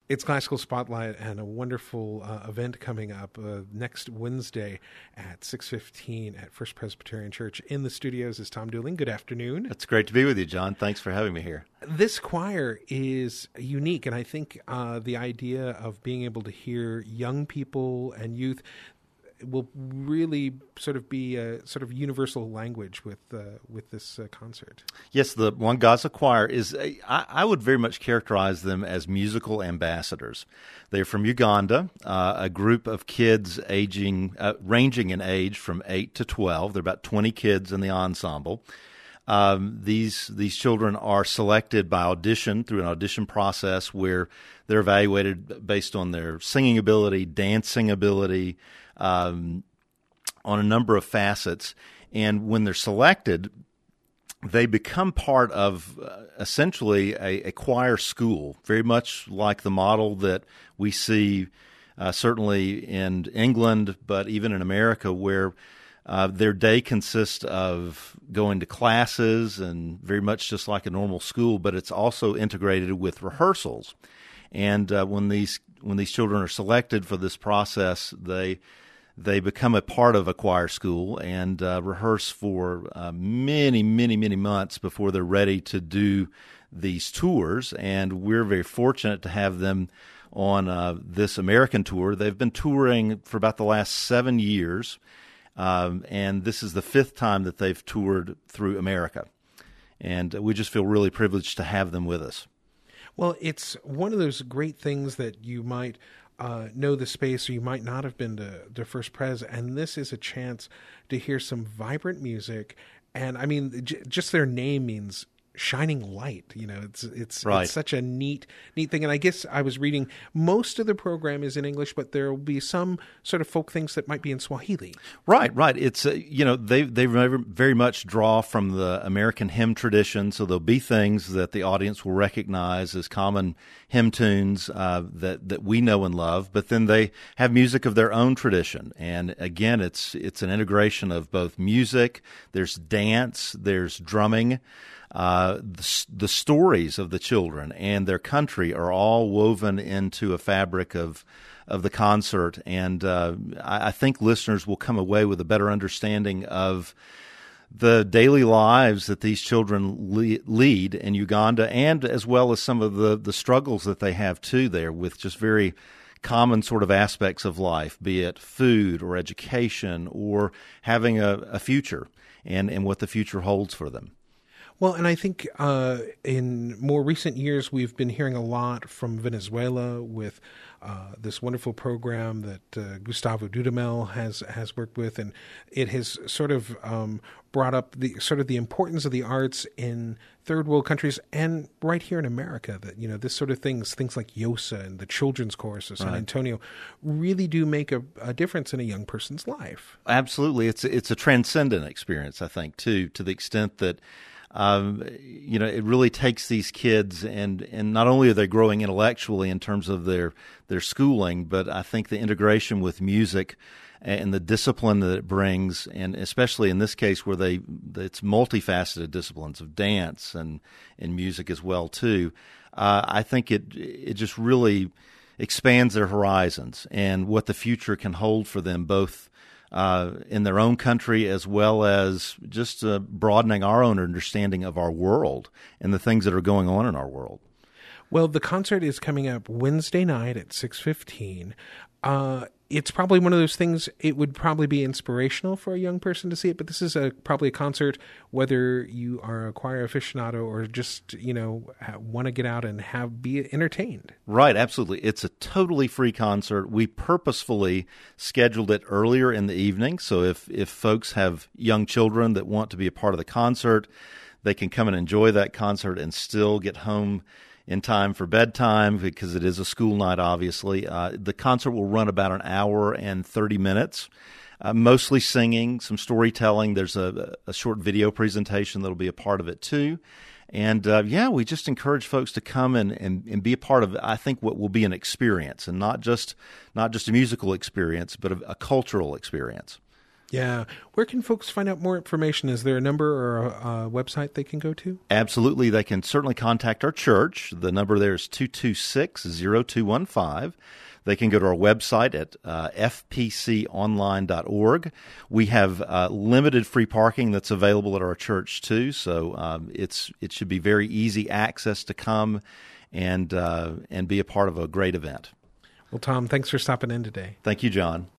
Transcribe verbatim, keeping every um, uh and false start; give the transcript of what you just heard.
It's Classical Spotlight and a wonderful uh, event coming up uh, next Wednesday at six fifteen at First Presbyterian Church. In the studios is Tom Dooling. Good afternoon. It's great to be with you, John. Thanks for having me here. This choir is unique, and I think uh, the idea of being able to hear young people and youth will really sort of be a sort of universal language with uh, with this uh, concert. Yes, the Mwangaza Choir is, a, I, I would very much characterize them as musical ambassadors. They're from Uganda, uh, a group of kids aging, uh, ranging in age from eight to twelve. There are about twenty kids in the ensemble. Um, these these children are selected by audition through an audition process where they're evaluated based on their singing ability, dancing ability, Um, on a number of facets. And when they're selected, they become part of uh, essentially a, a choir school, very much like the model that we see uh, certainly in England, but even in America, where uh, their day consists of going to classes and very much just like a normal school, but it's also integrated with rehearsals. And uh, when these when these children are selected for this process, they They become a part of a choir school and uh, rehearse for uh, many, many, many months before they're ready to do these tours. And we're very fortunate to have them on uh, this American tour. They've been touring for about the last seven years, um, and this is the fifth time that they've toured through America. And we just feel really privileged to have them with us. Well, it's one of those great things that you might Uh, know the space, or you might not have been to, to First Pres, and this is a chance to hear some vibrant music. And I mean, j- just their name means shining light. You know, it's it's right. It's such a neat neat thing. And I guess I was reading most of the program is in English, but there will be some sort of folk things that might be in Swahili. Right, right. It's uh, you know they they very much draw from the American hymn tradition, so there'll be things that the audience will recognize as common hymn tunes uh, that that we know and love. But then they have music of their own tradition, and again, it's it's an integration of both music. There's dance. There's drumming. Uh, the, the stories of the children and their country are all woven into a fabric of of the concert, and uh, I, I think listeners will come away with a better understanding of the daily lives that these children le- lead in Uganda, and as well as some of the, the struggles that they have too there with just very common sort of aspects of life, be it food or education or having a, a future and, and what the future holds for them. Well, and I think uh, in more recent years, we've been hearing a lot from Venezuela with uh, this wonderful program that uh, Gustavo Dudamel has has worked with, and it has sort of um, brought up the sort of the importance of the arts in third world countries and right here in America. That, you know, this sort of things, things like YOSA and the Children's Chorus of San right. Antonio, really do make a, a difference in a young person's life. Absolutely, it's it's a transcendent experience, I think, too, to the extent that. Um, you know, it really takes these kids, and, and not only are they growing intellectually in terms of their, their schooling, but I think the integration with music and the discipline that it brings, and especially in this case where they it's multifaceted disciplines of dance and, and music as well too. Uh, I think it it just really expands their horizons and what the future can hold for them, both Uh, in their own country, as well as just uh, broadening our own understanding of our world and the things that are going on in our world. Well, the concert is coming up Wednesday night at six fifteen. Uh, it's probably one of those things, it would probably be inspirational for a young person to see it, but this is a probably a concert, whether you are a choir aficionado or just, you know, want to get out and have be entertained. Right, absolutely. It's a totally free concert. We purposefully scheduled it earlier in the evening, so if, if folks have young children that want to be a part of the concert, they can come and enjoy that concert and still get home in time for bedtime, because it is a school night, obviously. Uh, the concert will run about an hour and thirty minutes, uh, mostly singing, some storytelling. There's a, a short video presentation that'll be a part of it, too. And, uh, yeah, we just encourage folks to come and, and, and be a part of, I think, what will be an experience, and not just not just a musical experience, but a, a cultural experience. Yeah. Where can folks find out more information? Is there a number or a, a website they can go to? Absolutely. They can certainly contact our church. The number there is two two six, zero two one five. They can go to our website at uh, f p c online dot org. We have uh, limited free parking that's available at our church, too, so um, it's it should be very easy access to come and uh, and be a part of a great event. Well, Tom, thanks for stopping in today. Thank you, John.